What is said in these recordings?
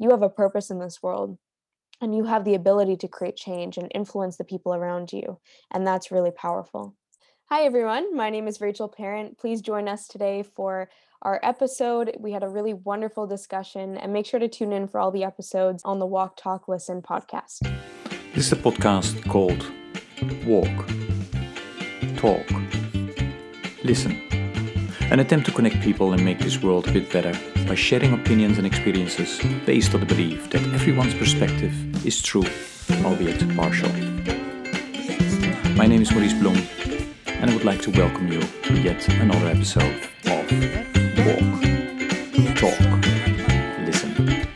you have a purpose in this world and you have the ability to create change and influence the people around you. And that's really powerful. Hi, everyone. My name is Rachel Parent. Please join us today for our episode. We had a really wonderful discussion, and make sure to tune in for all the episodes on the Walk, Talk, Listen podcast. This is a podcast called Walk, Talk, Listen, an attempt to connect people and make this world a bit better by sharing opinions and experiences based on the belief that everyone's perspective is true, albeit partial. My name is Maurice Blom, and I would like to welcome you to yet another episode of Walk, Talk, Listen.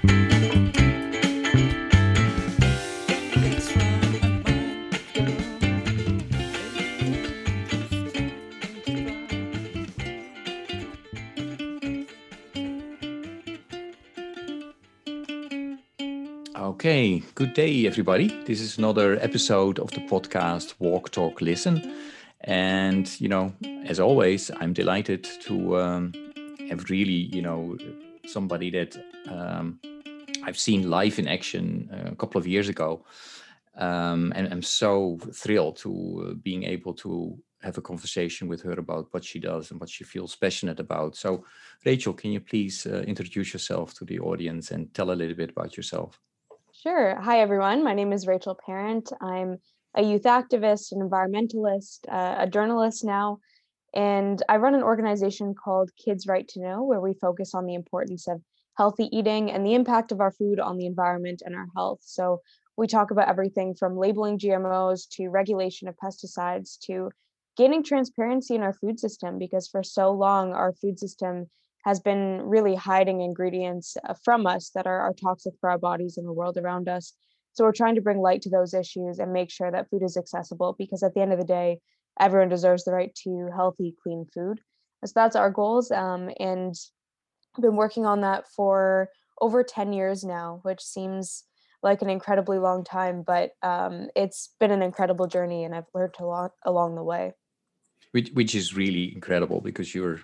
Okay, good day, everybody. This is another episode of the podcast Walk, Talk, Listen. And, as always, I'm delighted to have really, somebody that I've seen live in action a couple of years ago. And I'm so thrilled to being able to have a conversation with her about what she does and what she feels passionate about. So, Rachel, can you please introduce yourself to the audience and tell a little bit about yourself? Sure. Hi, everyone. My name is Rachel Parent. I'm a youth activist, an environmentalist, a journalist now, and I run an organization called Kids Right to Know, where we focus on the importance of healthy eating and the impact of our food on the environment and our health. So we talk about everything from labeling GMOs to regulation of pesticides to gaining transparency in our food system, because for so long, our food system has been really hiding ingredients from us that are toxic for our bodies and the world around us. So we're trying to bring light to those issues and make sure that food is accessible, because at the end of the day, everyone deserves the right to healthy, clean food. So that's our goals. And I've been working on that for over 10 years now, which seems like an incredibly long time, but it's been an incredible journey, and I've learned a lot along the way. Which is really incredible, because you're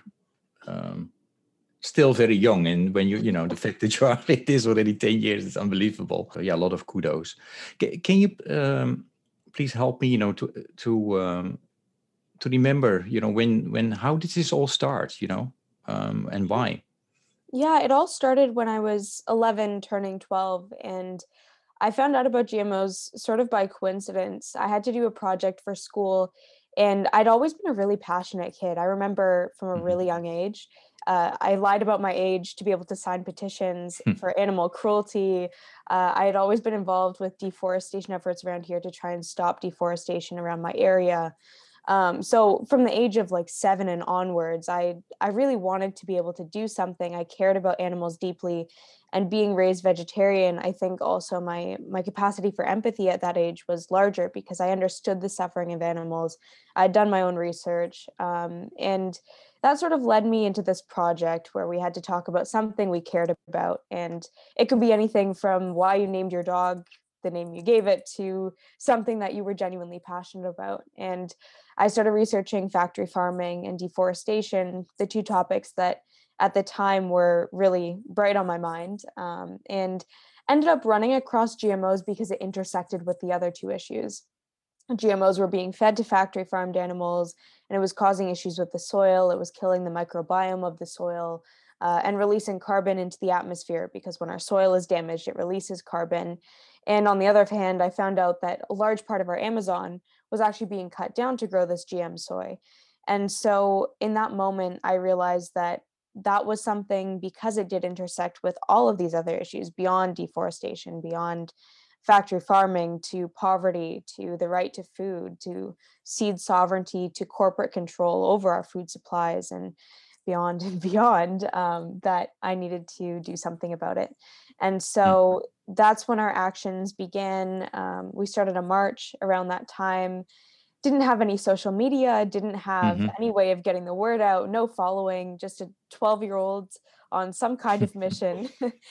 still very young, and when the fact that you are like this already 10 years is unbelievable. So yeah, a lot of kudos. Can you please help me to remember when how did this all start, and why? Yeah, it all started when I was 11 turning 12, and I found out about GMOs sort of by coincidence. I had to do a project for school, and I'd always been a really passionate kid. I remember from a really young age, I lied about my age to be able to sign petitions for animal cruelty. I had always been involved with deforestation efforts around here to try and stop deforestation around my area. So from the age of like 7 and onwards, I really wanted to be able to do something. I cared about animals deeply, and being raised vegetarian, I think also my capacity for empathy at that age was larger, because I understood the suffering of animals. I'd done my own research, and that sort of led me into this project where we had to talk about something we cared about, and it could be anything from why you named your dog the name you gave it to something that you were genuinely passionate about. And I started researching factory farming and deforestation, the two topics that at the time were really bright on my mind, and ended up running across GMOs because it intersected with the other two issues. GMOs were being fed to factory farmed animals, and it was causing issues with the soil. It was killing the microbiome of the soil, and releasing carbon into the atmosphere, because when our soil is damaged, it releases carbon. And on the other hand, I found out that a large part of our Amazon was actually being cut down to grow this GM soy. And so in that moment, I realized that that was something, because it did intersect with all of these other issues beyond deforestation, beyond factory farming, to poverty, to the right to food, to seed sovereignty, to corporate control over our food supplies, and beyond and beyond, that I needed to do something about it. And so that's when our actions began. We started a march around that time. Didn't have any social media, didn't have any way of getting the word out, no following, just a 12-year-old on some kind of mission.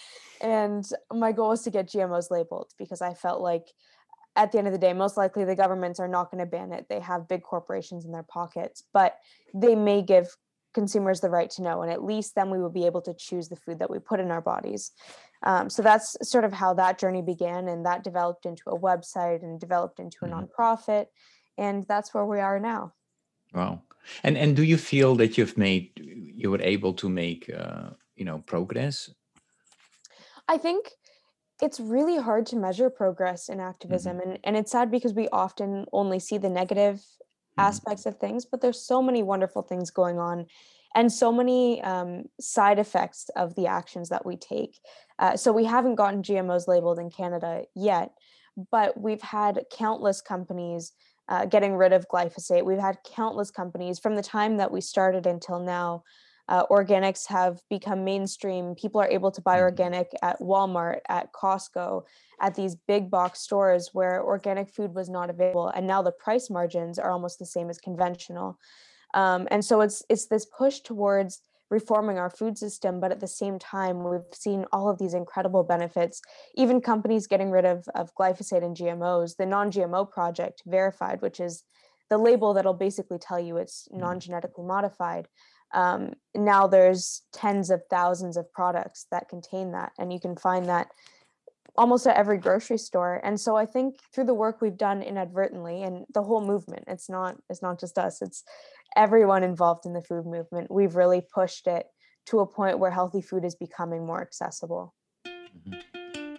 And my goal was to get GMOs labeled, because I felt like at the end of the day, most likely the governments are not going to ban it. They have big corporations in their pockets, but they may give consumers the right to know. And at least then we will be able to choose the food that we put in our bodies. So that's sort of how that journey began, and that developed into a website and developed into a Mhm. nonprofit, and that's where we are now. Wow. And do you feel that you were able to make progress? I think it's really hard to measure progress in Hmm. activism, and it's sad because we often only see the negative Hmm. aspects of things, but there's so many wonderful things going on and so many side effects of the actions that we take. So we haven't gotten GMOs labeled in Canada yet, but we've had countless companies getting rid of glyphosate. We've had countless companies from the time that we started until now. Organics have become mainstream. People are able to buy Hmm. organic at Walmart, at Costco, at these big box stores where organic food was not available. And now the price margins are almost the same as conventional. And so it's this push towards reforming our food system, but at the same time, we've seen all of these incredible benefits. Even companies getting rid of glyphosate and GMOs. The Non-GMO Project Verified, which is the label that'll basically tell you it's non-genetically modified. Now there's tens of thousands of products that contain that, and you can find that almost at every grocery store. And so I think through the work we've done inadvertently, and the whole movement, it's not just us, it's everyone involved in the food movement, we've really pushed it to a point where healthy food is becoming more accessible. Hmm.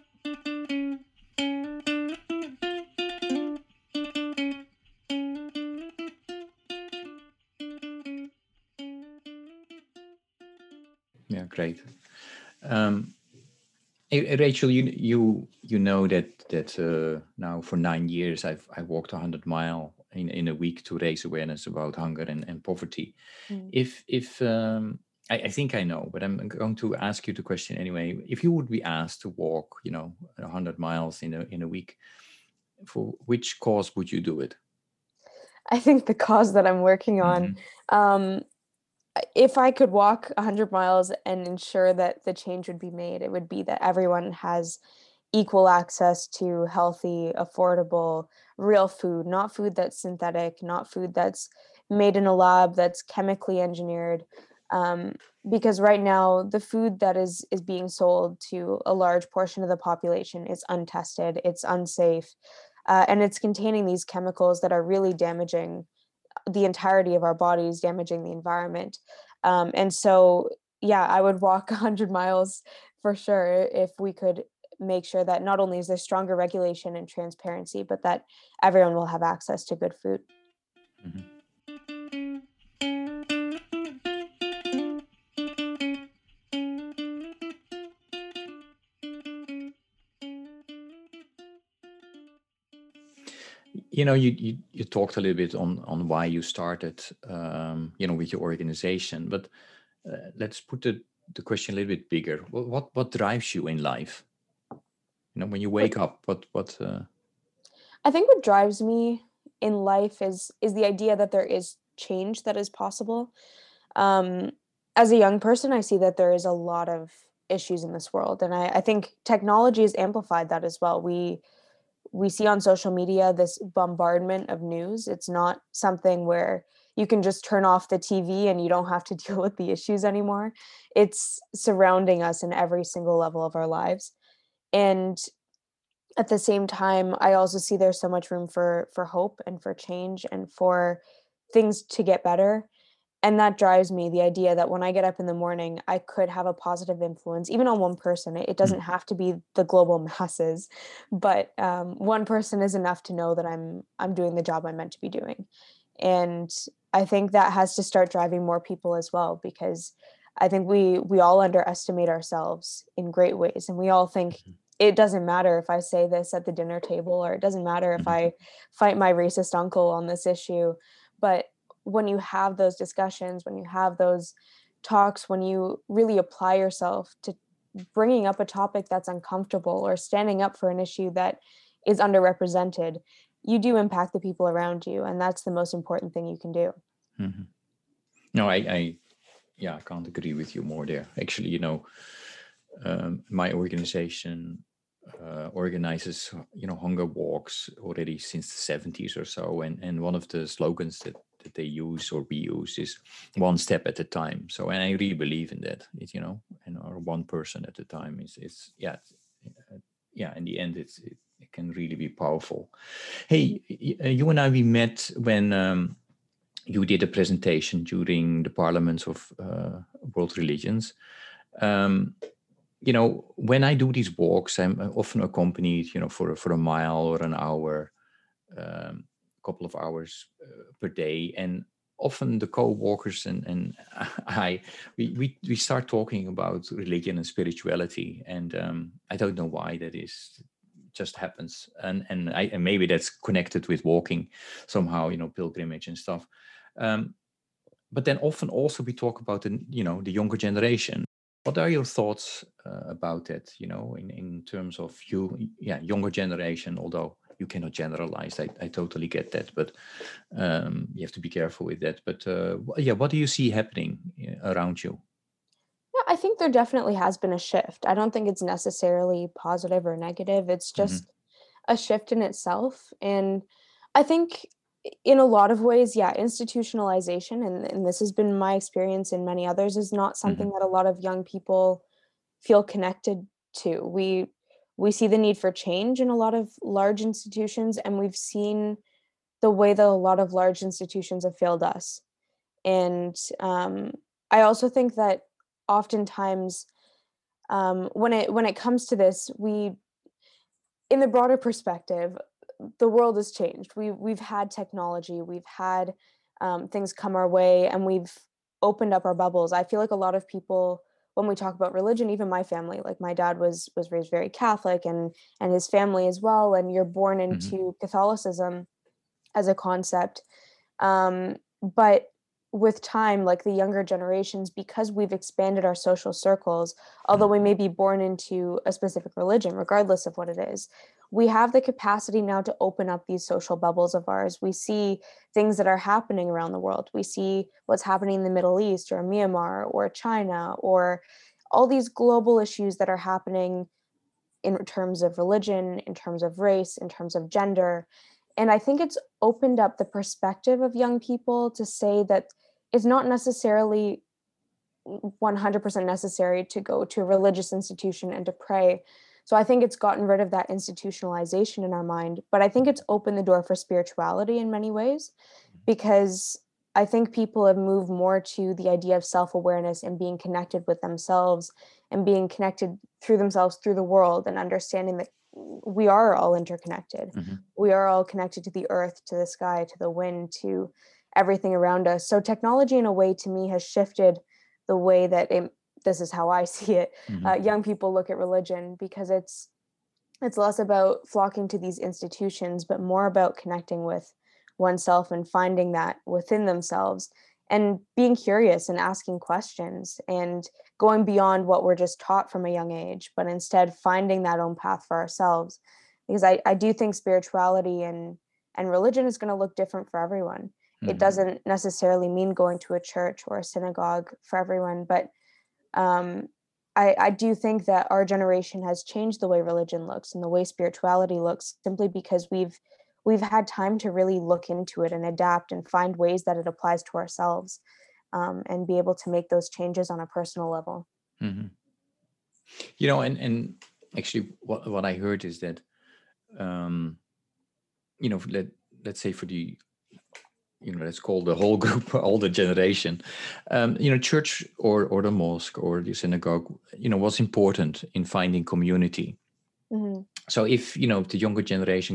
Yeah, great. Um, Rachel, you know that now for 9 years I walked 100 mile in a week to raise awareness about hunger and poverty. Mm. If I think I know, but I'm going to ask you the question anyway. If you would be asked to walk, 100 miles in a week, for which cause would you do it? I think the cause that I'm working on, Hmm. um, if I could walk 100 miles and ensure that the change would be made, it would be that everyone has equal access to healthy, affordable, real food, not food that's synthetic, not food that's made in a lab, that's chemically engineered. Um, because right now, the food that is being sold to a large portion of the population is untested, it's unsafe, and it's containing these chemicals that are really damaging the entirety of our bodies, damaging the environment. And so, yeah, I would walk 100 miles for sure if we could make sure that not only is there stronger regulation and transparency, but that everyone will have access to good food. Hmm. You talked a little bit on why you started, with your organization, but let's put the question a little bit bigger. What drives you in life? When you What wake up, what? I think what drives me in life is the idea that there is change that is possible. Um, as a young person, I see that there is a lot of issues in this world, and I think technology has amplified that as well. We see on social media this bombardment of news. It's not something where you can just turn off the TV and you don't have to deal with the issues anymore. It's surrounding us in every single level of our lives. And at the same time, I also see there's so much room for hope and for change and for things to get better. And that drives me, the idea that when I get up in the morning, I could have a positive influence, even on one person. It doesn't Mm. have to be the global masses, but one person is enough to know that I'm doing the job I'm meant to be doing. And I think that has to start driving more people as well, because I think we all underestimate ourselves in great ways, and we all think it doesn't matter if I say this at the dinner table, or it doesn't matter if Mhm. I fight my racist uncle on this issue. But when you have those discussions, when you have those talks, when you really apply yourself to bringing up a topic that's uncomfortable or standing up for an issue that is underrepresented, you do impact the people around you. And that's the most important thing you can do. Mhm. No, I can't agree with you more there. Actually, my organization organizes, hunger walks already since the 70s or so, and one of the slogans that they use or we use is one step at a time. So, and I really believe in that. It, and or one person at a time is yeah. In the end, it can really be powerful. Hey, you and I, we met when you did a presentation during the Parliaments of World Religions. When I do these walks, I'm often accompanied, for a mile or an hour, couple of hours per day, and often the co-walkers and we start talking about religion and spirituality, and I don't know why that is. Just happens, and maybe that's connected with walking somehow, pilgrimage and stuff. But then often also we talk about the younger generation. What are your thoughts about that? In terms of younger generation. Although you cannot generalize, I totally get that, but you have to be careful with that. But what do you see happening around you? Yeah, I think there definitely has been a shift. I don't think it's necessarily positive or negative. It's Mm-hmm. just a shift in itself. And I think in a lot of ways, yeah, institutionalization, and this has been my experience and many others, is not Mm-hmm. something that a lot of young people feel connected to. We see the need for change in a lot of large institutions, and we've seen the way that a lot of large institutions have failed us. And I also think that oftentimes, when it comes to this, in the broader perspective, the world has changed. We've had technology, we've had things come our way, and we've opened up our bubbles. I feel like a lot of people, when we talk about religion, even my family, like my dad was raised very Catholic, and his family as well, and you're born Mm-hmm. into Catholicism as a concept. But with time, like the younger generations, because we've expanded our social circles, although we may be born into a specific religion, regardless of what it is, we have the capacity now to open up these social bubbles of ours. We see things that are happening around the world. We see what's happening in the Middle East or Myanmar or China, or all these global issues that are happening in terms of religion, in terms of race, in terms of gender. And I think it's opened up the perspective of young people to say that it's not necessarily 100% necessary to go to a religious institution and to pray. So I think it's gotten rid of that institutionalization in our mind, but I think it's opened the door for spirituality in many ways, because I think people have moved more to the idea of self-awareness and being connected with themselves and being connected through themselves through the world, and understanding that we are all interconnected. Mm-hmm. We are all connected to the earth, to the sky, to the wind, to everything around us. So technology, in a way, to me, has shifted the way that this is how I see it. Mm-hmm. Young people look at religion, because it's less about flocking to these institutions, but more about connecting with oneself and finding that within themselves, and being curious and asking questions and going beyond what we're just taught from a young age, but instead finding that own path for ourselves. Because I do think spirituality and religion is going to look different for everyone. It Mm-hmm. doesn't necessarily mean going to a church or a synagogue for everyone, but um, I do think that our generation has changed the way religion looks and the way spirituality looks, simply because we've had time to really look into it and adapt and find ways that it applies to ourselves, and be able to make those changes on a personal level. Mm-hmm. And actually, what I heard is that, um, let's say for the, let's call the whole group, all the generation, church or the mosque or the synagogue, was important in finding community. Mhm. So if, the younger generation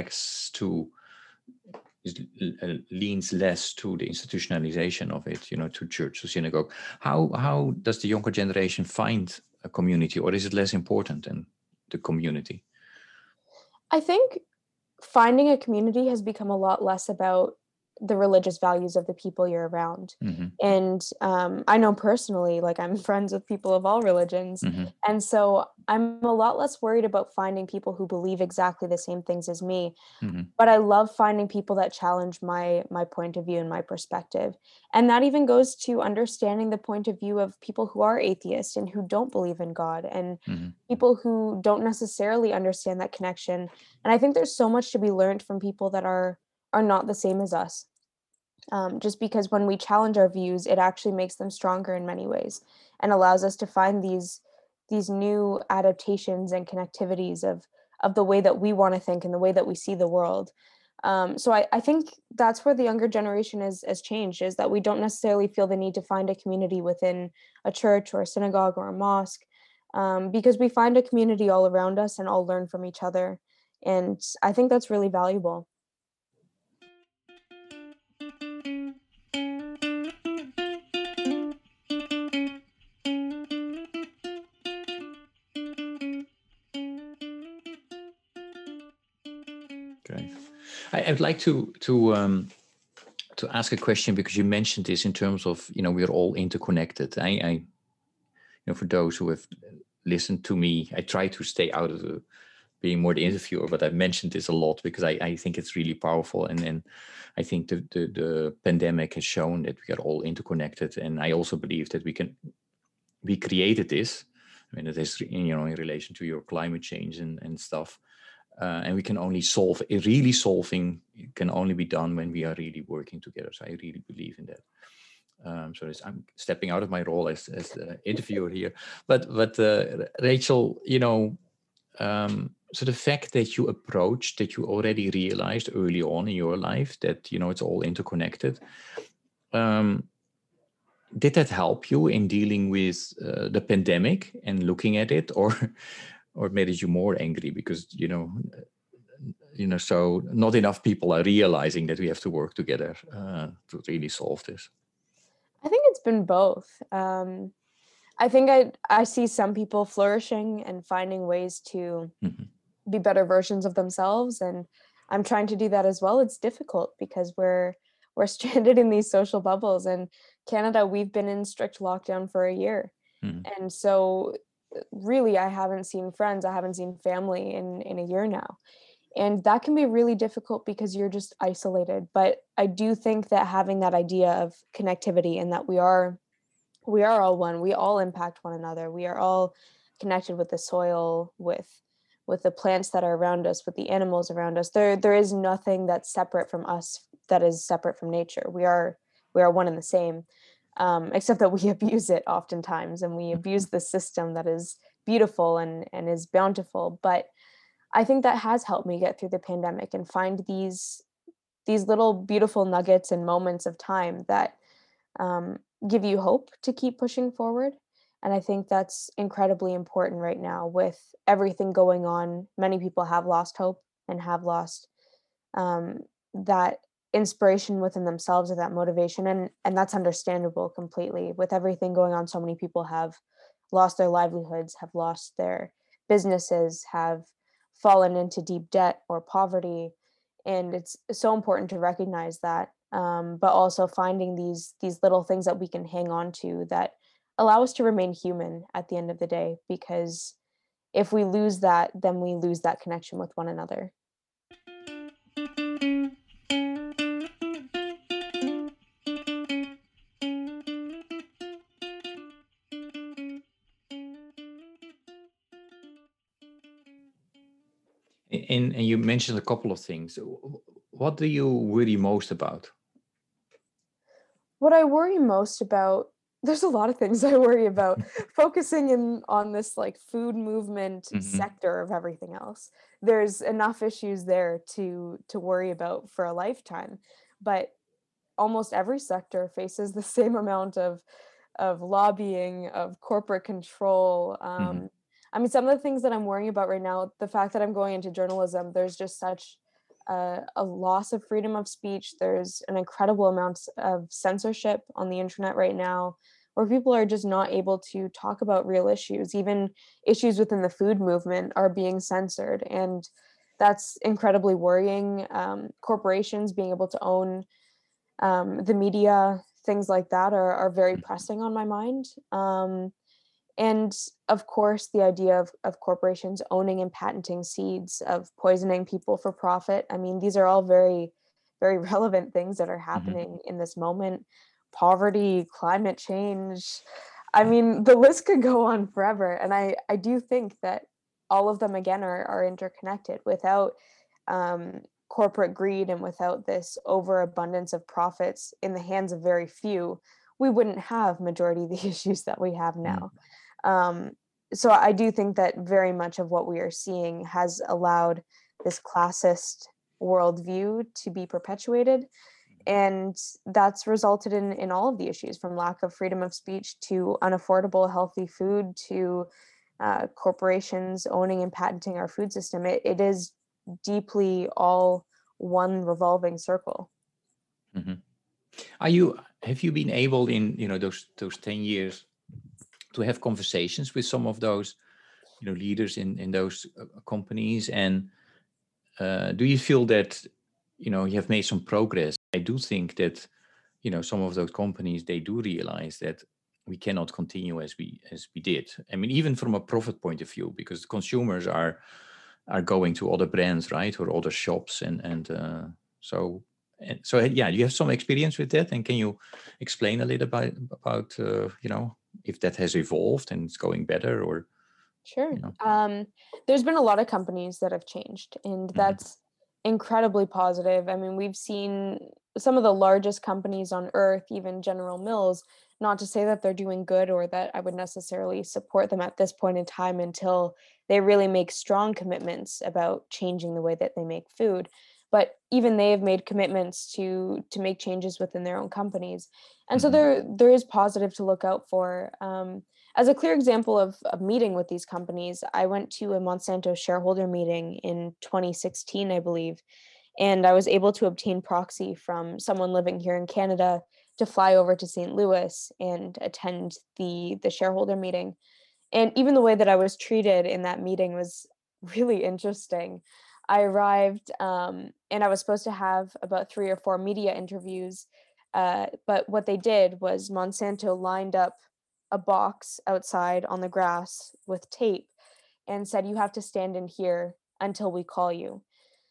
leans less to the institutionalization of it, to church, to synagogue, how does the younger generation find a community, or is it less important than the community? I think finding a community has become a lot less about the religious values of the people you're around. Mm-hmm. And I know personally, like I'm friends with people of all religions. Mm-hmm. And so I'm a lot less worried about finding people who believe exactly the same things as me. Mm-hmm. But I love finding people that challenge my point of view and my perspective. And that even goes to understanding the point of view of people who are atheists and who don't believe in God, and Mm-hmm. people who don't necessarily understand that connection. And I think there's so much to be learned from people that are not the same as us. just because when we challenge our views, it actually makes them stronger in many ways and allows us to find these new adaptations and connectivities of the way that we want to think and the way that we see the world. So I think that's where the younger generation has changed, is that we don't necessarily feel the need to find a community within a church or a synagogue or a mosque, because we find a community all around us and all learn from each other. And I think that's really valuable. Okay. I would like to ask a question, because you mentioned this in terms of, we're all interconnected. For those who have listened to me, I try to stay out of being more the interviewer, but I've mentioned this a lot because I think it's really powerful. And I think the pandemic has shown that we are all interconnected. And I also believe that we created this. I mean, it is, in relation to your climate change and stuff. And we can only solving can only be done when we are really working together. So I really believe in that. So I'm stepping out of my role as the interviewer here, but Rachel, so the fact that you already realized early on in your life that it's all interconnected. Did that help you in dealing with the pandemic and looking at it, or made you more angry because so not enough people are realizing that we have to work together to really solve this? I think it's been both. I think I see some people flourishing and finding ways to be better versions of themselves, and I'm trying to do that as well. It's difficult because we're stranded in these social bubbles. And Canada, we've been in strict lockdown for a year, and so really I haven't seen friends, I haven't seen family in a year now. And that can be really difficult because you're just isolated. But I do think that having that idea of connectivity, and that we are all one, we all impact one another, we are all connected with the soil, with the plants that are around us, with the animals around us. There is nothing that's separate from us that is separate from nature. We are one and the same, except that we abuse it oftentimes, and we abuse the system that is beautiful and is bountiful. But I think that has helped me get through the pandemic and find these little beautiful nuggets and moments of time that give you hope to keep pushing forward. And I think that's incredibly important right now with everything going on. Many people have lost hope and have lost that inspiration within themselves, or that motivation, and that's understandable completely. With everything going on, so many people have lost their livelihoods, have lost their businesses, have fallen into deep debt or poverty, and it's so important to recognize that, but also finding these little things that we can hang on to that allow us to remain human at the end of the day, because if we lose that, then we lose that connection with one another. And you mentioned a couple of things. What do you worry most about? What I worry most about, there's a lot of things I worry about. Focusing in on this like food movement sector of everything else, there's enough issues there to worry about for a lifetime. But almost every sector faces the same amount of lobbying, of corporate control. I mean, some of the things that I'm worrying about right now, the fact that I'm going into journalism, there's just such a loss of freedom of speech. There's an incredible amount of censorship on the internet right now, where people are just not able to talk about real issues. Even issues within the food movement are being censored, and that's incredibly worrying. Corporations being able to own the media, things like that are very pressing on my mind. And of course, the idea of corporations owning and patenting seeds, of poisoning people for profit. I mean, these are all very, very relevant things that are happening in this moment. Poverty, climate change. I mean, the list could go on forever. And I do think that all of them, again, are interconnected. Without corporate greed and without this overabundance of profits in the hands of very few, we wouldn't have majority of the issues that we have Mm. now. Um, so I do think that very much of what we are seeing has allowed this classist worldview to be perpetuated. And that's resulted in all of the issues, from lack of freedom of speech to unaffordable healthy food to corporations owning and patenting our food system. It is deeply all one revolving circle. Mhm. Have you been able in, those 10 years to have conversations with some of those, leaders in those companies? And do you feel that, you have made some progress? I do think that, some of those companies, they do realize that we cannot continue as we did. I mean, even from a profit point of view, because consumers are going to other brands, right, or other shops, so yeah, you have some experience with that, and can you explain a little about if that has evolved and it's going better, or Sure. you know? There's been a lot of companies that have changed, and Mhm. that's incredibly positive. I mean, we've seen some of the largest companies on earth, even General Mills, not to say that they're doing good or that I would necessarily support them at this point in time until they really make strong commitments about changing the way that they make food. But even they have made commitments to make changes within their own companies. And so Mhm. there is positive to look out for. As a clear example of meeting with these companies, I went to a Monsanto shareholder meeting in 2016, I believe, and I was able to obtain proxy from someone living here in Canada to fly over to St. Louis and attend the shareholder meeting. And even the way that I was treated in that meeting was really interesting. I arrived, and I was supposed to have about 3 or 4 media interviews. But what they did was Monsanto lined up a box outside on the grass with tape and said, "You have to stand in here until we call you."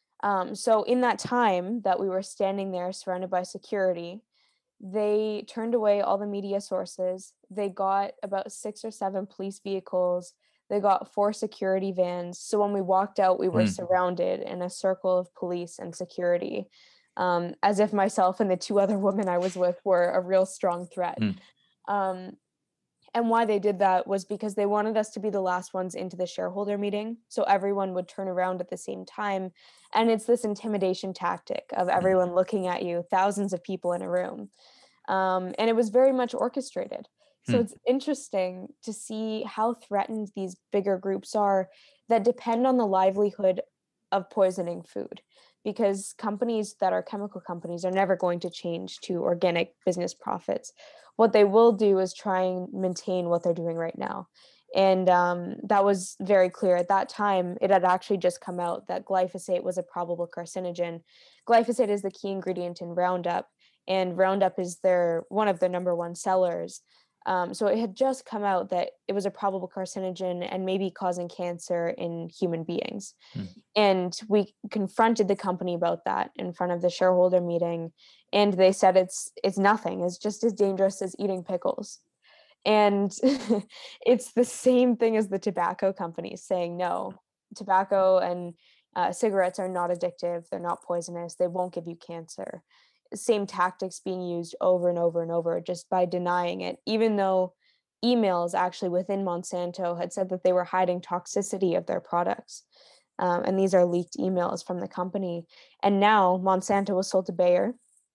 So in that time that we were standing there surrounded by security, they turned away all the media sources. They got about 6 or 7 police vehicles. They got 4 security vans. So when we walked out, we were Mm. surrounded in a circle of police and security, as if myself and the 2 other women I was with were a real strong threat. Mm. Um, and why they did that was because they wanted us to be the last ones into the shareholder meeting. So everyone would turn around at the same time. And it's this intimidation tactic of Mm. everyone looking at you, thousands of people in a room. And it was very much orchestrated. So Mm. it's interesting to see how threatened these bigger groups are that depend on the livelihood of poisoning food. Because companies that are chemical companies are never going to change to organic business profits. What they will do is try and maintain what they're doing right now. And that was very clear at that time. It had actually just come out that glyphosate was a probable carcinogen. Glyphosate is the key ingredient in Roundup, and Roundup is one of their number one sellers. So it had just come out that it was a probable carcinogen and maybe causing cancer in human beings. Mm. And we confronted the company about that in front of the shareholder meeting, and they said it's nothing. It's just as dangerous as eating pickles. And it's the same thing as the tobacco companies saying no, tobacco and cigarettes are not addictive, they're not poisonous, they won't give you cancer. Same tactics being used over and over and over just by denying it, even though emails actually within Monsanto had said that they were hiding toxicity of their products. And these are leaked emails from the company. And now Monsanto was sold to Bayer,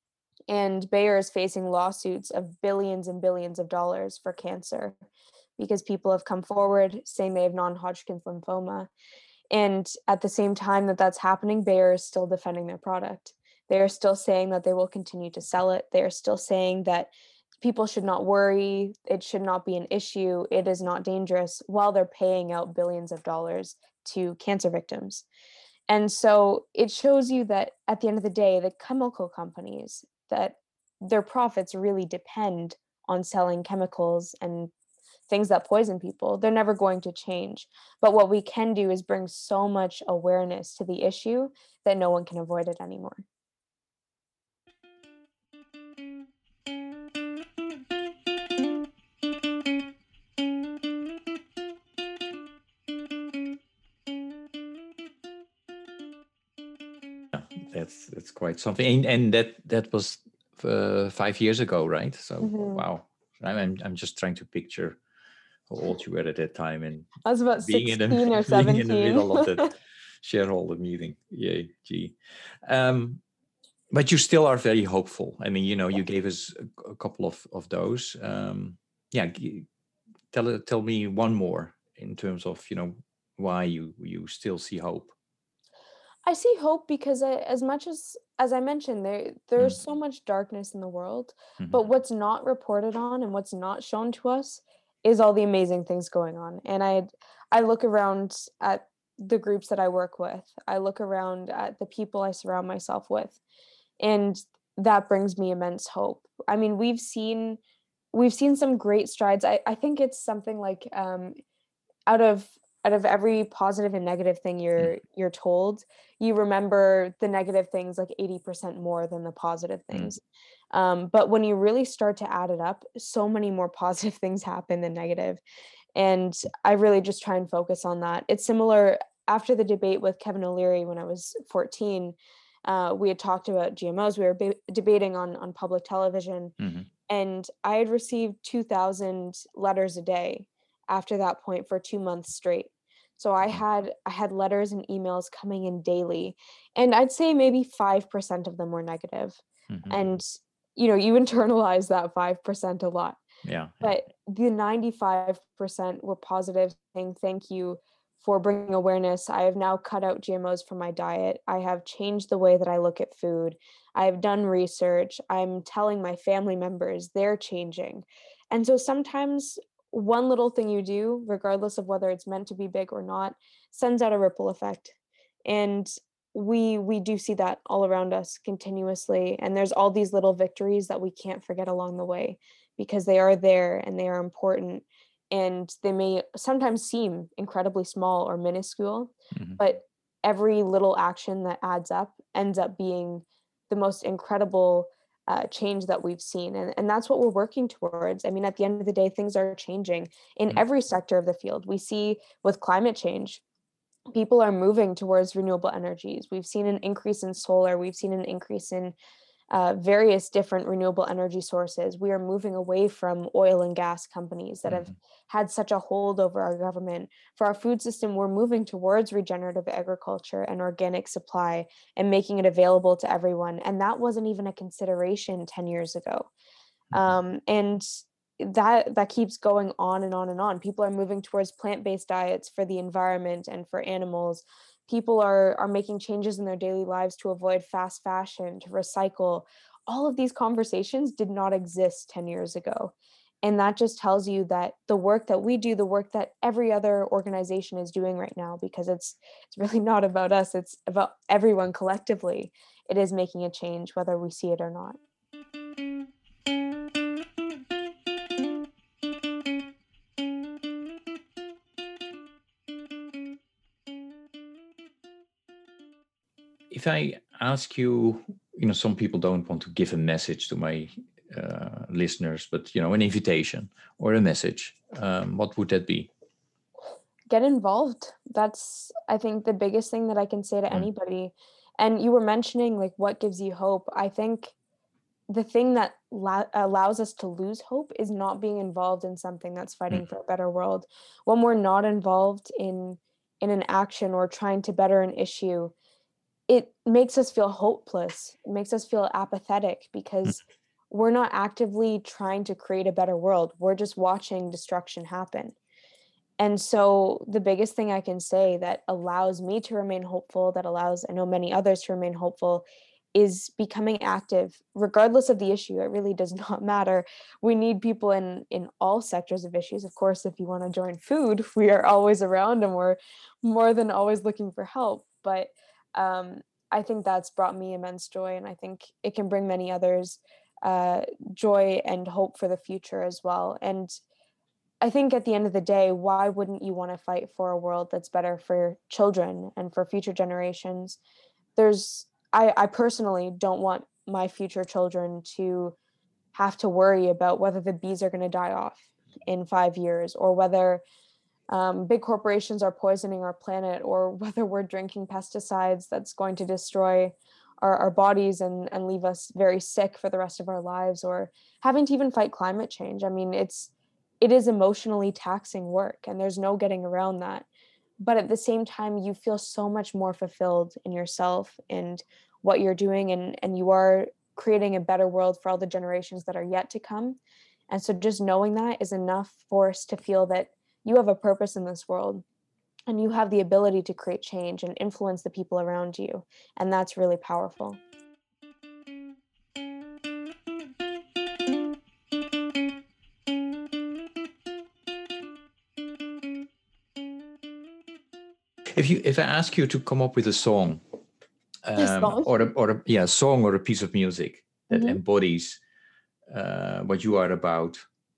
and Bayer is facing lawsuits of billions and billions of dollars for cancer because people have come forward saying they have non-Hodgkin's lymphoma. And at the same time that that's happening, Bayer is still defending their product. They are still saying that they will continue to sell it. They are still saying that people should not worry. It should not be an issue. It is not dangerous, while they're paying out billions of dollars to cancer victims. And so it shows you that at the end of the day, the chemical companies, that their profits really depend on selling chemicals and things that poison people. They're never going to change. But what we can do is bring so much awareness to the issue that no one can avoid it anymore. That's quite something, and that was 5 years ago, right? So Mhm. wow, I'm just trying to picture how old you were at that time and I was about being in the 16 or being in the 17. middle of that shareholder meeting. Yay, gee. But you still are very hopeful. I mean, you gave us a couple of those. Yeah, tell me one more in terms of why you still see hope. I see hope because as much as I mentioned, there's Mm, so much darkness in the world, mhm, but what's not reported on and what's not shown to us is all the amazing things going on. And I look around at the groups that I work with. I look around at the people I surround myself with, and that brings me immense hope. I mean, we've seen some great strides. I think it's something like out of every positive and negative thing mm, you're told, you remember the negative things like 80% more than the positive mm, things. But when you really start to add it up, so many more positive things happen than negative. And I really just try and focus on that. It's similar after the debate with Kevin O'Leary when I was 14. We had talked about GMOs. We were debating on public television, mhm, and I had received 2,000 letters a day after that point for 2 months straight. So I wow, had I had letters and emails coming in daily, and I'd say maybe 5% of them were negative. mhm, And you internalize that 5% a lot. yeah, yeah. But the 95% were positive, saying thank you for bringing awareness. I have now cut out GMOs from my diet. I have changed the way that I look at food. I have done research. I'm telling my family members they're changing. And so sometimes one little thing you do, regardless of whether it's meant to be big or not, sends out a ripple effect. And we do see that all around us continuously. And there's all these little victories that we can't forget along the way because they are there and they are important, and they may sometimes seem incredibly small or minuscule, Mhm, but every little action that adds up ends up being the most incredible change that we've seen. And that's what we're working towards. I mean, at the end of the day, things are changing in mm, every sector of the field. We see with climate change, people are moving towards renewable energies. We've seen an increase in solar. We've seen an increase in various different renewable energy sources. We are moving away from oil and gas companies that have mhm, had such a hold over our government. For our food system, we're moving towards regenerative agriculture and organic supply and making it available to everyone. And that wasn't even a consideration 10 years ago. mhm, And that keeps going on and on and on. People are moving towards plant-based diets for the environment and for animals. People are making changes in their daily lives to avoid fast fashion, to recycle. All of these conversations did not exist 10 years ago. And that just tells you that the work that we do, the work that every other organization is doing right now, because it's really not about us, it's about everyone collectively. It is making a change, whether we see it or not. If I ask you, some people don't want to give a message to my listeners, but an invitation or a message, what would that be? Get involved. That's, I think, the biggest thing that I can say to Mm, anybody. And you were mentioning like what gives you hope. I think the thing that allows us to lose hope is not being involved in something that's mm, fighting for a better world. When we're not involved in an action or trying to better an issue, it makes us feel hopeless. It makes us feel apathetic mm, because we're not actively trying to create a better world. We're just watching destruction happen. And so the biggest thing I can say that allows me to remain hopeful, that allows I know many others to remain hopeful, is becoming active regardless of the issue. It really does not matter. We need people in all sectors of issues. Of course, if you want to join food, we are always around and we're more than always looking for help. But um, I think that's brought me immense joy, and I think it can bring many others joy and hope for the future as well. And I think at the end of the day, why wouldn't you want to fight for a world that's better for children and for future generations? I personally don't want my future children to have to worry about whether the bees are going to die off in 5 years, or whether big corporations are poisoning our planet, or whether we're drinking pesticides that's going to destroy our bodies and leave us very sick for the rest of our lives, or having to even fight climate change. I mean, it is emotionally taxing work, and there's no getting around that. But at the same time, you feel so much more fulfilled in yourself and what you're doing, and you are creating a better world for all the generations that are yet to come. And so just knowing that is enough force to feel that you have a purpose in this world, and you have the ability to create change and influence the people around you. And that's really powerful. If I ask you to come up with a song, Song. a song or a piece of music that Mhm. embodies what you are about,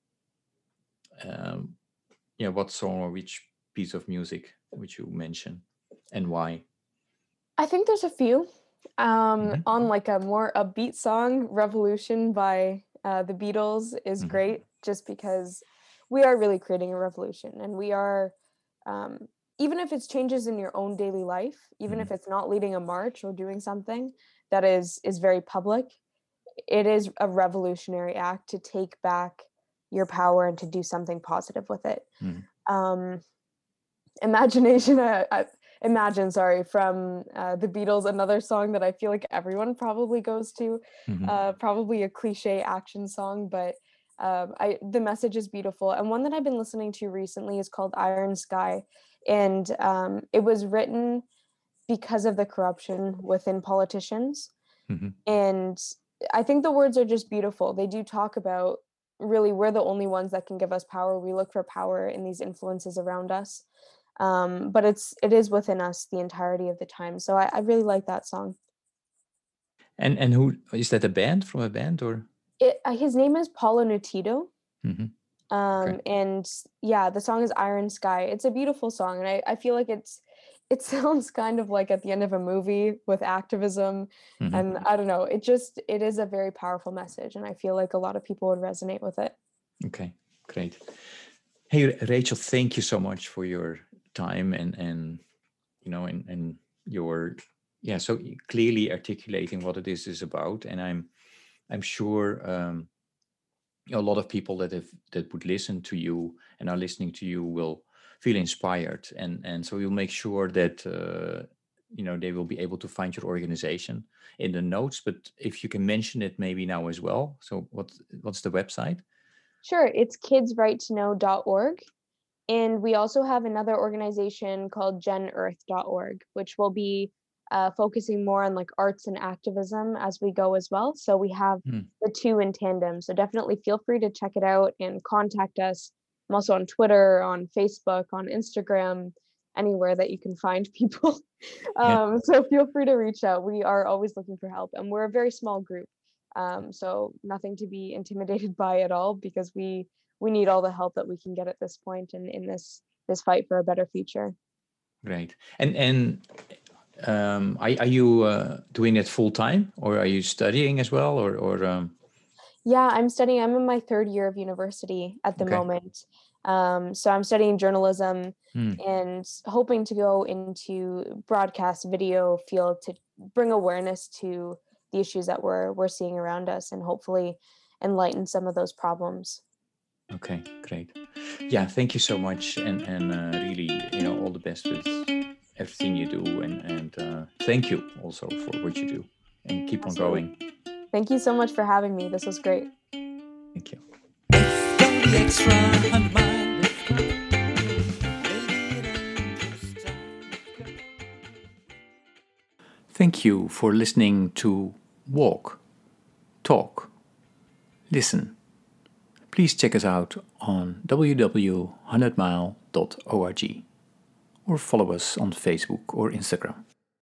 what song or which piece of music would you mention, and why? I think there's a few. Mhm. On like a more upbeat song, Revolution by the Beatles is Mhm. great, just because we are really creating a revolution, and we are, um, even if it's changes in your own daily life, even if Mhm. it's not leading a march or doing something that is very public, it is a revolutionary act to take back your power and to do something positive with it. Mhm. Um, Imagination, Imagine, sorry, from the Beatles, another song that I feel like everyone probably goes to, Mhm. probably a cliche action song, but the message is beautiful. And one that I've been listening to recently is called Iron Sky, and it was written because of the corruption within politicians. Mhm. And I think the words are just beautiful. They do talk about, really, we're the only ones that can give us power. We look for power in these influences around us. But it is within us the entirety of the time. So I really like that song. And who is that? A band, from a band, or? His name is Paulo Nutito. Mhm. Okay. And yeah, the song is Iron Sky. It's a beautiful song, and I feel like it sounds kind of like at the end of a movie with activism. Mhm. And I don't know, it is a very powerful message, and I feel like a lot of people would resonate with it. Okay, great. Hey, Rachel, thank you so much for your time and and your so clearly articulating what it is about. And I'm sure a lot of people that would listen to you and are listening to you will feel inspired, and so we'll make sure that they will be able to find your organization in the notes. But if you can mention it maybe now as well. So what's the website? Sure, it's kidsrighttoknow.org. And we also have another organization called genearth.org, which will be focusing more on like arts and activism as we go as well. So we have Hmm. the two in tandem. So definitely feel free to check it out and contact us. I'm also on Twitter, on Facebook, on Instagram, anywhere that you can find people. Yeah, So feel free to reach out. We are always looking for help, and we're a very small group. So nothing to be intimidated by at all, because we need all the help that we can get at this point in this fight for a better future. great. And are you doing it full time, or are you studying as well, or Yeah, I'm studying. I'm in my third year of university at the okay? moment. So I'm studying journalism Hmm. and hoping to go into broadcast video field to bring awareness to the issues that we're seeing around us, and hopefully enlighten some of those problems. Okay, great. Yeah, thank you so much, and really, all the best with everything you do, and thank you also for what you do, and keep on Absolutely. going. Thank you so much for having me. This was great. Thank you. Go the extra mile. Maybe it ain't just time. Thank you for listening to Walk, Talk, Listen. Please check us out on www.100mile.org or follow us on Facebook or Instagram.